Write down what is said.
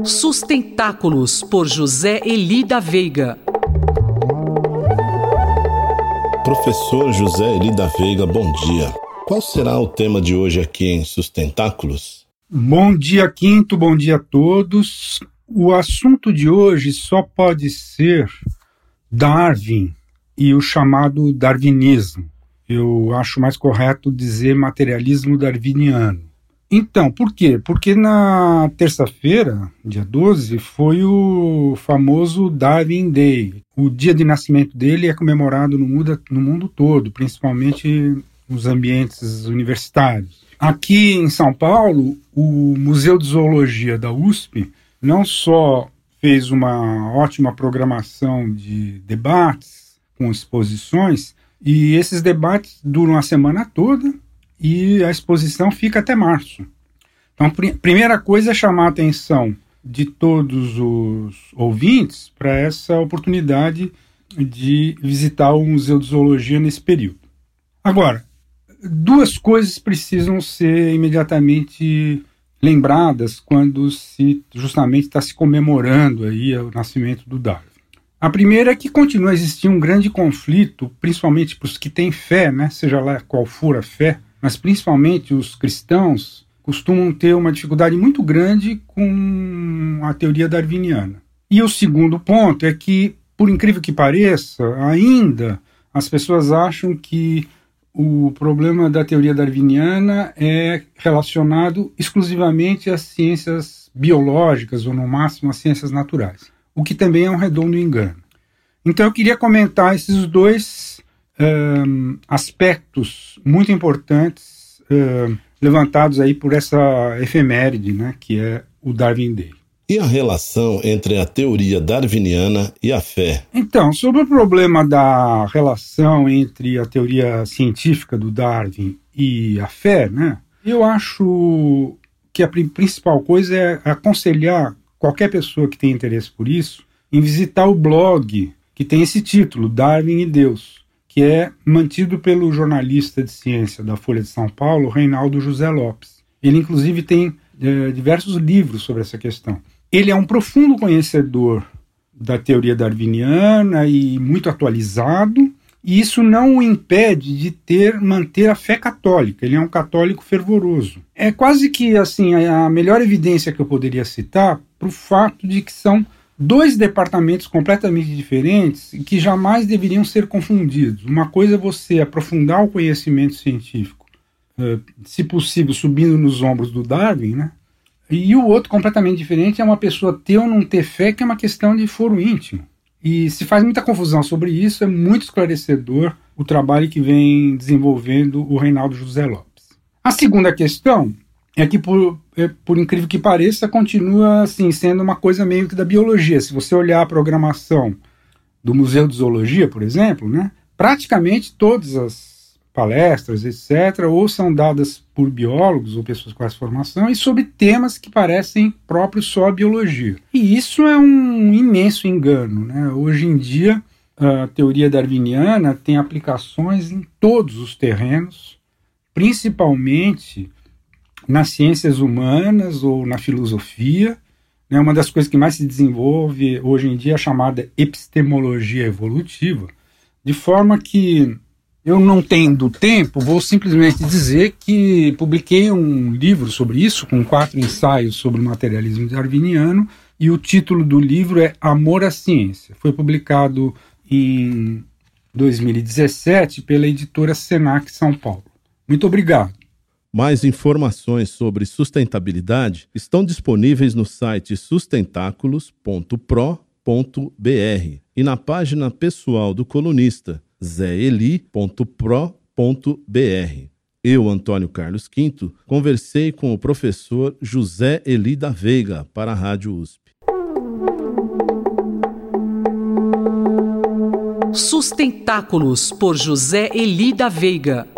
Sustentáculos, por José Eli da Veiga. Professor José Eli da Veiga, bom dia. Qual será o tema de hoje aqui em Sustentáculos? Bom dia, Quinto, bom dia a todos. O assunto de hoje só pode ser Darwin e o chamado darwinismo. Eu acho mais correto dizer materialismo darwiniano. Então, por quê? Porque na terça-feira, dia 12, foi o famoso Darwin Day. O dia de nascimento dele é comemorado no mundo todo, principalmente nos ambientes universitários. Aqui em São Paulo, o Museu de Zoologia da USP não só fez uma ótima programação de debates com exposições, e esses debates duram a semana toda e a exposição fica até março. Então, a primeira coisa é chamar a atenção de todos os ouvintes para essa oportunidade de visitar o Museu de Zoologia nesse período. Agora, duas coisas precisam ser imediatamente lembradas quando justamente está se comemorando aí o nascimento do Darwin. A primeira é que continua a existir um grande conflito, principalmente para os que têm fé, né, seja lá qual for a fé, mas principalmente os cristãos costumam ter uma dificuldade muito grande com a teoria darwiniana. E o segundo ponto é que, por incrível que pareça, ainda as pessoas acham que o problema da teoria darwiniana é relacionado exclusivamente às ciências biológicas ou, no máximo, às ciências naturais, o que também é um redondo engano. Então eu queria comentar esses dois aspectos muito importantes levantados aí por essa efeméride, né, que é o Darwin Day. E a relação entre a teoria darwiniana e a fé? Então, sobre o problema da relação entre a teoria científica do Darwin e a fé, né, eu acho que a principal coisa é aconselhar qualquer pessoa que tenha interesse por isso em visitar o blog que tem esse título, Darwin e Deus, que é mantido pelo jornalista de ciência da Folha de São Paulo, Reinaldo José Lopes. Ele, inclusive, tem diversos livros sobre essa questão. Ele é um profundo conhecedor da teoria darwiniana e muito atualizado, e isso não o impede de manter a fé católica. Ele é um católico fervoroso. É quase que assim, a melhor evidência que eu poderia citar para o fato de que são dois departamentos completamente diferentes e que jamais deveriam ser confundidos. Uma coisa é você aprofundar o conhecimento científico, se possível subindo nos ombros do Darwin, né? E o outro completamente diferente é uma pessoa ter ou não ter fé, que é uma questão de foro íntimo. E se faz muita confusão sobre isso, é muito esclarecedor o trabalho que vem desenvolvendo o Reinaldo José Lopes. A segunda questão é que, por incrível que pareça, continua assim, sendo uma coisa meio que da biologia. Se você olhar a programação do Museu de Zoologia, por exemplo, né, praticamente todas as palestras, etc., ou são dadas por biólogos ou pessoas com essa formação e sobre temas que parecem próprios só à biologia. E isso é um imenso engano, né? Hoje em dia, a teoria darwiniana tem aplicações em todos os terrenos, principalmente nas ciências humanas ou na filosofia, né? Uma das coisas que mais se desenvolve hoje em dia é a chamada epistemologia evolutiva, de forma que eu, não tendo tempo, vou simplesmente dizer que publiquei um livro sobre isso, com 4 ensaios sobre o materialismo darwiniano, e o título do livro é Amor à Ciência. Foi publicado em 2017 pela editora Senac São Paulo. Muito obrigado. Mais informações sobre sustentabilidade estão disponíveis no site sustentáculos.pro.br e na página pessoal do colunista zeeli.pro.br. Eu, Antônio Carlos Quinto, conversei com o professor José Eli da Veiga para a Rádio USP. Sustentáculos, por José Eli da Veiga.